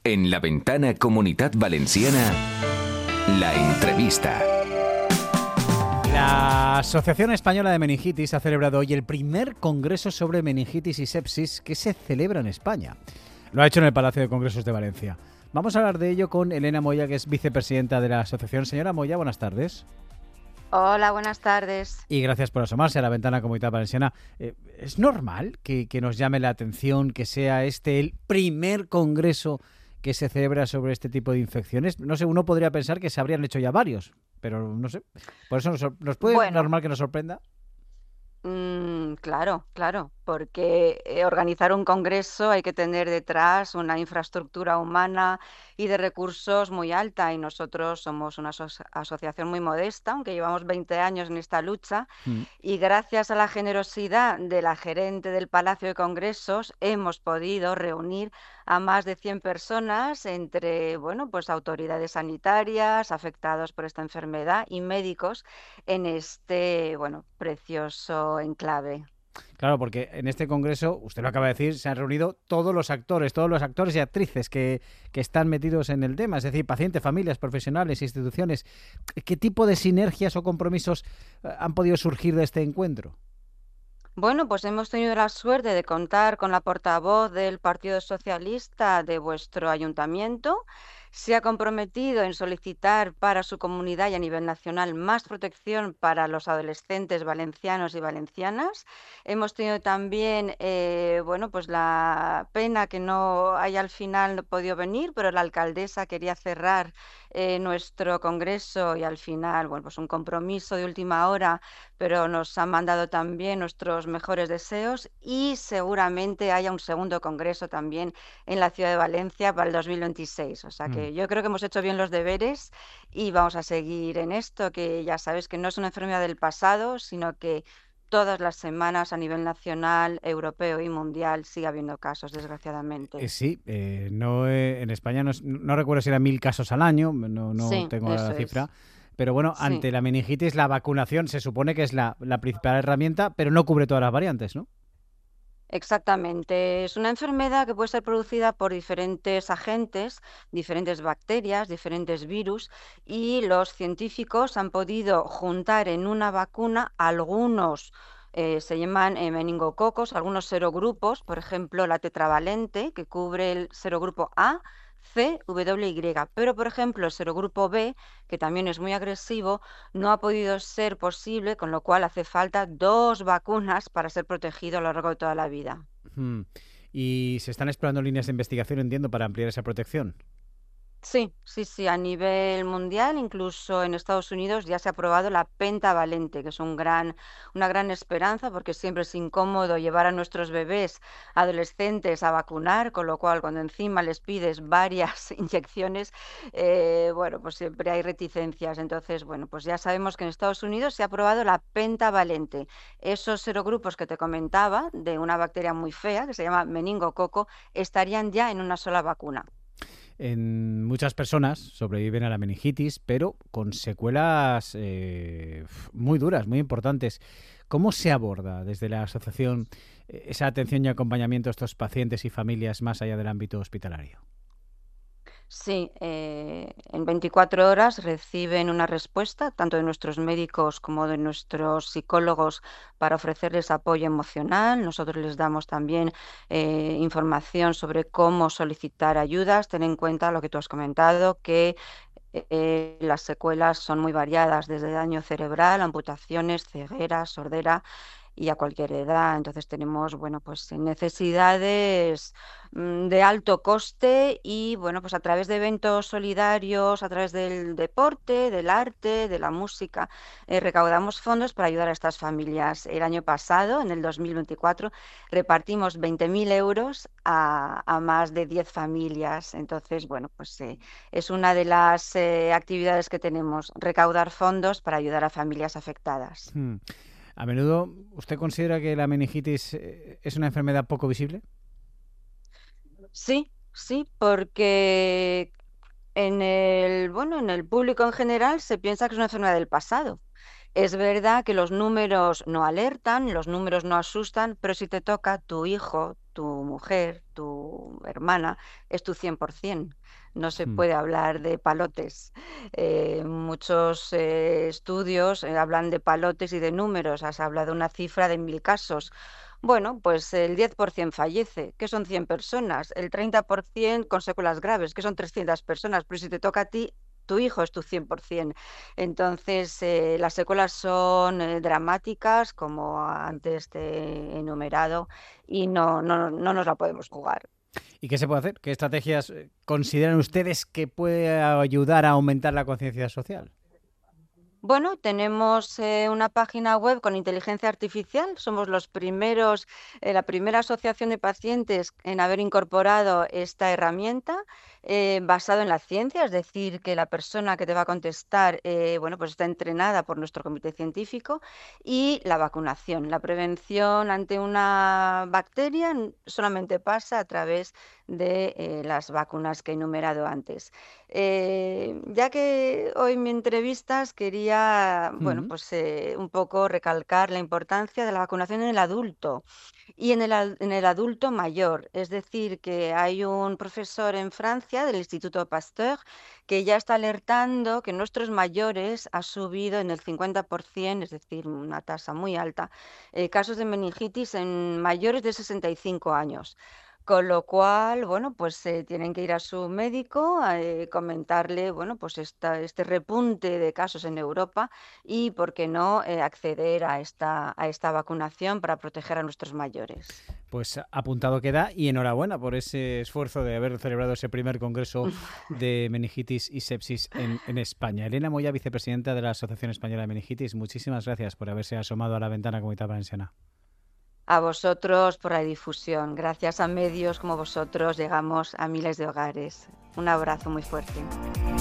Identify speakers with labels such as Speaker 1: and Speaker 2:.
Speaker 1: En La Ventana Comunitat Valenciana, la entrevista.
Speaker 2: La Asociación Española de Meningitis ha celebrado hoy el primer congreso sobre meningitis y sepsis que se celebra en España. Lo ha hecho en el Palacio de Congresos de Valencia. Vamos a hablar de ello con Elena Moya, que es vicepresidenta de la asociación. Señora Moya, buenas tardes.
Speaker 3: Hola, buenas tardes.
Speaker 2: Y gracias por asomarse a La Ventana Comunitat Valenciana. ¿Es normal que nos llame la atención que sea este el primer congreso que se celebra sobre este tipo de infecciones? No sé, uno podría pensar que se habrían hecho ya varios, pero no sé. Por eso nos puede normal que nos sorprenda.
Speaker 3: Claro, porque organizar un congreso hay que tener detrás una infraestructura humana y de recursos muy alta, y nosotros somos una asociación muy modesta, aunque llevamos 20 años en esta lucha, y gracias a la generosidad de la gerente del Palacio de Congresos hemos podido reunir a más de 100 personas entre, pues autoridades sanitarias, afectados por esta enfermedad y médicos en este, precioso enclave.
Speaker 2: Claro, porque en este congreso, usted lo acaba de decir, se han reunido todos los actores y actrices que están metidos en el tema, es decir, pacientes, familias, profesionales, instituciones. ¿Qué tipo de sinergias o compromisos han podido surgir de este encuentro?
Speaker 3: Pues hemos tenido la suerte de contar con la portavoz del Partido Socialista de vuestro ayuntamiento. Se ha comprometido en solicitar para su comunidad y a nivel nacional más protección para los adolescentes valencianos y valencianas. Hemos tenido también, pues la pena que no haya al final podido venir, pero la alcaldesa quería cerrar nuestro congreso y al final, pues un compromiso de última hora, pero nos han mandado también nuestros mejores deseos y seguramente haya un segundo congreso también en la ciudad de Valencia para el 2026. O sea que yo creo que hemos hecho bien los deberes y vamos a seguir en esto, que ya sabes que no es una enfermedad del pasado, sino que todas las semanas a nivel nacional, europeo y mundial sigue habiendo casos, desgraciadamente.
Speaker 2: Sí, en España no recuerdo si eran 1.000 casos al año, no
Speaker 3: Sí,
Speaker 2: tengo la
Speaker 3: eso
Speaker 2: cifra.
Speaker 3: es.
Speaker 2: Pero bueno,
Speaker 3: Sí.
Speaker 2: ante la meningitis la vacunación se supone que es la principal herramienta, pero no cubre todas las variantes, ¿no?
Speaker 3: Exactamente. Es una enfermedad que puede ser producida por diferentes agentes, diferentes bacterias, diferentes virus, y los científicos han podido juntar en una vacuna algunos, se llaman meningococos, algunos serogrupos, por ejemplo, la tetravalente, que cubre el serogrupo A, C, W, Y. Pero, por ejemplo, el serogrupo B, que también es muy agresivo, no ha podido ser posible, con lo cual hace falta 2 vacunas para ser protegido a lo largo de toda la vida.
Speaker 2: Hmm. Y se están explorando líneas de investigación, entiendo, para ampliar esa protección.
Speaker 3: Sí, a nivel mundial, incluso en Estados Unidos ya se ha aprobado la pentavalente, que es una gran esperanza, porque siempre es incómodo llevar a nuestros bebés adolescentes a vacunar, con lo cual cuando encima les pides varias inyecciones, pues siempre hay reticencias. Entonces, pues ya sabemos que en Estados Unidos se ha aprobado la pentavalente. Esos serogrupos que te comentaba, de una bacteria muy fea, que se llama meningococo, estarían ya en una sola vacuna.
Speaker 2: Muchas personas sobreviven a la meningitis, pero con secuelas muy duras, muy importantes. ¿Cómo se aborda desde la asociación esa atención y acompañamiento a estos pacientes y familias más allá del ámbito hospitalario?
Speaker 3: Sí, en 24 horas reciben una respuesta tanto de nuestros médicos como de nuestros psicólogos para ofrecerles apoyo emocional. Nosotros les damos también información sobre cómo solicitar ayudas. Ten en cuenta lo que tú has comentado, que las secuelas son muy variadas, desde daño cerebral, amputaciones, ceguera, sordera y a cualquier edad. Entonces tenemos, pues necesidades de alto coste y, pues a través de eventos solidarios, a través del deporte, del arte, de la música, recaudamos fondos para ayudar a estas familias. El año pasado, en el 2024, repartimos 20.000 euros a más de 10 familias. Entonces, es una de las actividades que tenemos, recaudar fondos para ayudar a familias afectadas.
Speaker 2: A menudo, ¿usted considera que la meningitis es una enfermedad poco visible?
Speaker 3: Sí, porque en el público en general se piensa que es una enfermedad del pasado. Es verdad que los números no alertan, los números no asustan, pero si te toca tu hijo, tu mujer, tu hermana, es tu 100%. No se
Speaker 2: Mm.
Speaker 3: puede hablar de palotes. Muchos estudios hablan de palotes y de números. Has hablado de una cifra de 1000 casos. Bueno, pues el 10% fallece, que son 100 personas, el 30% con secuelas graves, que son 300 personas, pero si te toca a ti, tu hijo es tu 100%. Entonces, las secuelas son dramáticas, como antes te he enumerado, y no nos la podemos jugar.
Speaker 2: ¿Y qué se puede hacer? ¿Qué estrategias consideran ustedes que puede ayudar a aumentar la conciencia social?
Speaker 3: Bueno, tenemos una página web con inteligencia artificial. Somos los primeros, la primera asociación de pacientes en haber incorporado esta herramienta basado en la ciencia, es decir, que la persona que te va a contestar, bueno, pues está entrenada por nuestro comité científico y la vacunación. La prevención ante una bacteria solamente pasa a través de las vacunas que he enumerado antes. Ya que hoy me entrevistas, quería, bueno,
Speaker 2: Mm.
Speaker 3: pues un poco recalcar la importancia de la vacunación en el adulto y en el adulto mayor. Es decir, que hay un profesor en Francia del Instituto Pasteur que ya está alertando que nuestros mayores ha subido en el 50%, es decir, una tasa muy alta, casos de meningitis en mayores de 65 años. Con lo cual, bueno, pues tienen que ir a su médico, comentarle, bueno, pues este repunte de casos en Europa y, ¿por qué no, acceder a esta vacunación para proteger a nuestros mayores?
Speaker 2: Pues apuntado queda y enhorabuena por ese esfuerzo de haber celebrado ese primer congreso de meningitis y sepsis en España. Elena Moya, vicepresidenta de la Asociación Española de Meningitis, muchísimas gracias por haberse asomado a la ventana Comunitat Valenciana.
Speaker 3: A vosotros por la difusión. Gracias a medios como vosotros llegamos a miles de hogares. Un abrazo muy fuerte.